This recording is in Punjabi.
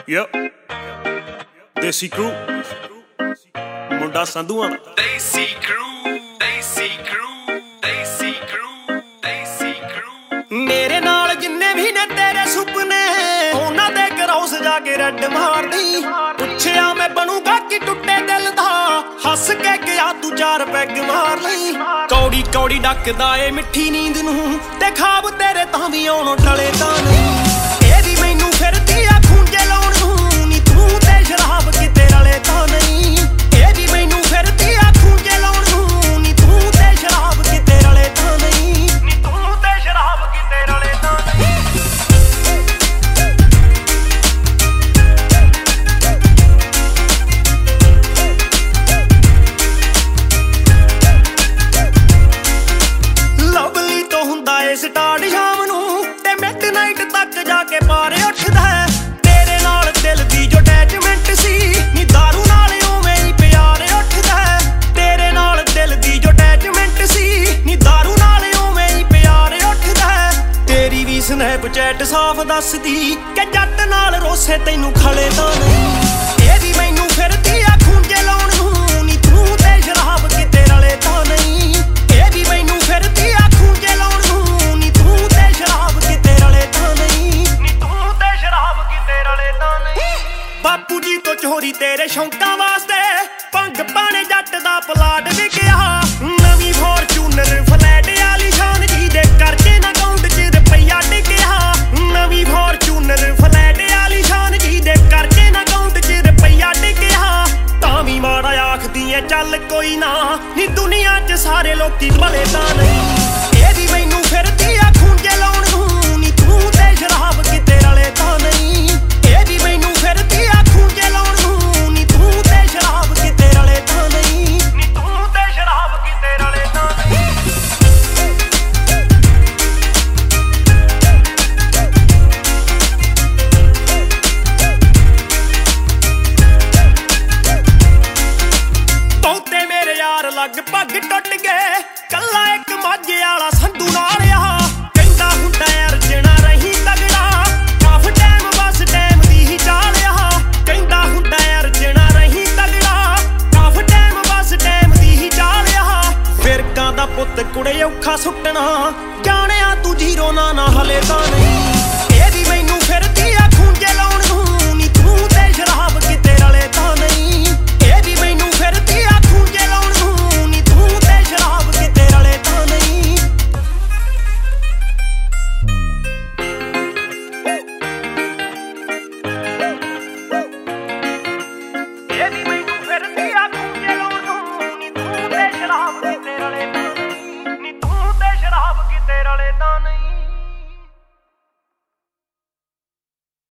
Yep. Desi crew. ਮੁੰਡਾ ਸੰਧੂਆਂ ਦਾ Desi crew, Desi crew, Desi crew, Desi crew। ਮੇਰੇ ਨਾਲ ਜਿੰਨੇ ਵੀ ਨੇ ਤੇਰੇ ਸੁਪਨੇ ਉਹਨਾਂ ਦੇ ਕਰੌਸ ਜਾ ਕੇ ਰੱਡ ਮਾਰਦੀ। ਪੁੱਛਿਆ ਮੈਂ ਬਣੂਗਾ ਕਿ ਟੁੱਟੇ ਦਿਲ ਦਾ, ਹੱਸ ਕੇ ਕਿਹਾ ਤੂੰ 4 ਪੈਗ ਮਾਰ ਲਈ। ਕੌੜੀ ਕੌੜੀ ਡੱਕਦਾ ਏ ਮਿੱਠੀ ਨੀਂਦ ਨੂੰ, ਤੇ ਖਾਬ ਤੇਰੇ ਤਾਂ ਵੀ ਆਉਣੋਂ ਟਲੇ ਤਾਂ ਨਹੀਂ। ਇਹ ਵੀ ਮੈਨੂੰ ਫਿਰਦੀ ਆ ਖੂੰਜੇ ਲਾਉਣ ਨੂੰ, ਨੀ ਤੂੰ ਤੇ ਸ਼ਰਾਬ ਕਿਤੇ ਰਲੇ ਤਾਂ ਨਹੀਂ। ਇਹ ਵੀ ਮੈਨੂੰ ਫਿਰਦੀ ਆ ਖੂੰਜੇ ਲਾਉਣ ਨੂੰ, ਨੀ ਤੂੰ ਤੇ ਸ਼ਰਾਬ ਕਿਤੇ ਰਲੇ ਤਾਂ ਨਹੀਂ। ਨੀ ਤੂੰ ਤੇ ਸ਼ਰਾਬ ਕਿਤੇ ਰਲੇ ਤਾਂ ਨਹੀਂ। ਲਵਲੀ ਤੋਂ ਹੁੰਦਾ ਏ ਸਟਾਰਟ ਸ਼ਾਮ ਨੂੰ, ਤੇ ਮਿਡਨਾਈਟ ਤੱਕ ਜਾ ਕੇ ਪਾਰ ਉੱਠਦਾ ਹੈ। ਤੇਰੇ ਨਾਲ ਦਿਲ ਦੀ ਜੋ ਅਟੈਚਮੈਂਟ ਸੀ, ਨੀ ਦਾਰੂ ਨਾਲ ਉਵੇਂ ਹੀ ਪਿਆਰ ਉੱਠਦਾ ਹੈ। ਤੇਰੇ ਨਾਲ ਦਿਲ ਦੀ ਜੋ ਅਟੈਚਮੈਂਟ ਸੀ, ਨੀ ਦਾਰੂ ਨਾਲ ਉਵੇਂ ਹੀ ਪਿਆਰ ਉੱਠਦਾ ਹੈ। ਤੇਰੀ ਵੀ ਸਨੈਪਚੈਟ ਸਾਫ਼ ਦੱਸਦੀ ਕਿ ਜੱਟ ਨਾਲ ਰੋਸੇ ਤੈਨੂੰ ਖਲੇ ਤਾਂ ਨਹੀਂ। ਇਹ ਵੀ ਮੈਨੂੰ ਫਿਰਦੀ ਆ ਖੂੰਜੇ ਲਾਉਣ ਨੂੰ, ਨੀ ਤੂੰ ਤੇ ਸ਼ਰਾਬ ਕਿਤੇ ਰਲੇ ਤਾਂ ਨਹੀਂ। ਇਹ ਵੀ ਮੈਨੂੰ ਫਿਰਦੀ ਆ ਖੂੰਜੇ ਲਾਉਣ ਨੂੰ, ਨੀ ਤੂੰ ਤੇ ਸ਼ਰਾਬ ਕਿਤੇ ਰਲੇ ਤਾਂ ਨਹੀਂ। ਨੀ ਤੂੰ ਤੇ ਸ਼ਰਾਬ ਕਿਤੇ ਰਲੇ ਤਾਂ ਨਹੀਂ। ਬਾਪੂ ਜੀ ਤੋਂ ਚੋਰੀ ਤੇਰੇ ਸ਼ੌਂਕਾਂ ਵਾਸਤੇ ਭੰਗ ਪਾਣੇ ਜੱਟ ਦਾ ਪਲਾਟ ਵਿਕਿਆ। ਨਵੀਂ ਫੋਰਚੂਨਰ ਫਲੈਟ ਵਾਲੀ ਸ਼ਾਨ ਜੀ ਦੇ ਕਰਕੇ ਨਾ ਅਕਾਊਂਟ 'ਚ ਰੁਪਈਆ ਟਿਕਿਆ। ਨਵੀਂ ਫੋਰਚੂਨਰ ਫਲੈਟ ਵਾਲੀ ਸ਼ਾਨ ਜੀ ਦੇ ਕਰਕੇ ਨਾ ਅਕਾਊਂਟ 'ਚ ਰੁਪਈਆ ਟਿਕਿਆ। ਤਾਂ ਵੀ ਮਾੜਾ ਆਖਦੀ ਐ ਚੱਲ ਕੋਈ ਨਾ, ਨੀ ਦੁਨੀਆ 'ਚ ਸਾਰੇ ਲੋਕੀ ਭਲੇ ਤਾਂ ਨਹੀਂ। ਇਹ ਵੀ ਮੈਨੂੰ ਫਿਰਦੀ ਆ ਖੂੰਜੇ ਲਾਉਣ ਨੂੰ, ਨੀ ਤੂੰ ਤੇ ਸ਼ਰਾਬ ਕਿਤੇ ਰਲੇ ਤਾਂ ਨਹੀਂ। ਇਹ ਵੀ ਮੈਨੂੰ ਫਿਰਦੀ ਆ ਖੂੰਜੇ ਲਾਉਣ ਨੂੰ, ਨੀ ਤੂੰ ਤੇ ਸ਼ਰਾਬ ਕਿਤੇ ਰਲੇ ਤਾਂ ਨਹੀਂ। ਨੀ ਤੂੰ ਤੇ ਸ਼ਰਾਬ ਕਿਤੇ ਰਲੇ ਤਾਂ ਨਹੀਂ। ਬਹੁਤੇ ਮੇਰੇ ਯਾਰ ਲਗਭਗ ਟੁੱਟ ਗਏ, ਕੱਲਾ ਇੱਕ ਮਾਝੇ ਵਾਲਾ ਸੰਧੂ ਨਾਲ ਆ। ਕਹਿੰਦਾ ਹੁੰਦਾ ਅਰਜਣਾ ਰਹੀ ਤਗੜਾ, ਕਾਫ ਟਾਈਮ ਬਸ ਟਾਈਮ ਦੀ ਹੀ ਚਾਲ ਆ। ਕਹਿੰਦਾ ਹੁੰਦਾ ਅਰਜਣਾ ਰਹੀ ਤਗੜਾ, ਕਾਫ ਟਾਈਮ ਬਸ ਟਾਈਮ ਦੀ ਹੀ ਚਾਲ ਆ। ਫਿਰਕਾਂ ਦਾ ਪੁੱਤ ਕੁੜੇ ਔਖਾ ਸੁੱਟਣਾ, ਜਾਣਿਆ ਤੂੰ ਜੀਰੋ ਨਾ ਹਲੇ ਤਾਂ ਨਹੀਂ। ਇਹ ਵੀ ਮੈਨੂੰ ਫਿਰਦੀ ਆ ਖੂੰਜੇ ਲਾਉਣ ਨੂੰ, ਨੀ ਤੂੰ ਤੇ ਸ਼ਰਾਬ ਕਿਤੇ ਰਲੇ ਤਾਂ ਨਹੀਂ। ਇਹ ਵੀ ਮੈਨੂੰ ਫਿਰਦੀ ਆ ਖੂੰਜੇ ਲਾਉਣ ਨੂੰ, ਨੀ ਤੂੰ ਤੇ ਸ਼ਰਾਬ ਕਿਤੇ ਰਲੇ ਤਾਂ ਨਹੀਂ। ਇਹ ਵੀ ਮੈਨੂੰ ਫਿਰਦੀ ਆ ਖੂੰਜੇ ਲਾਉਣ ਨੂੰ, ਨੀ ਤੂੰ ਤੇ ਸ਼ਰਾਬ ਕਿਤੇ ਰਲੇ ਤਾਂ ਨਹੀਂ। ਨੀ ਤੂੰ ਤੇ ਸ਼ਰਾਬ ਕਿਤੇ ਰਲੇ ਤਾਂ ਨਹੀਂ।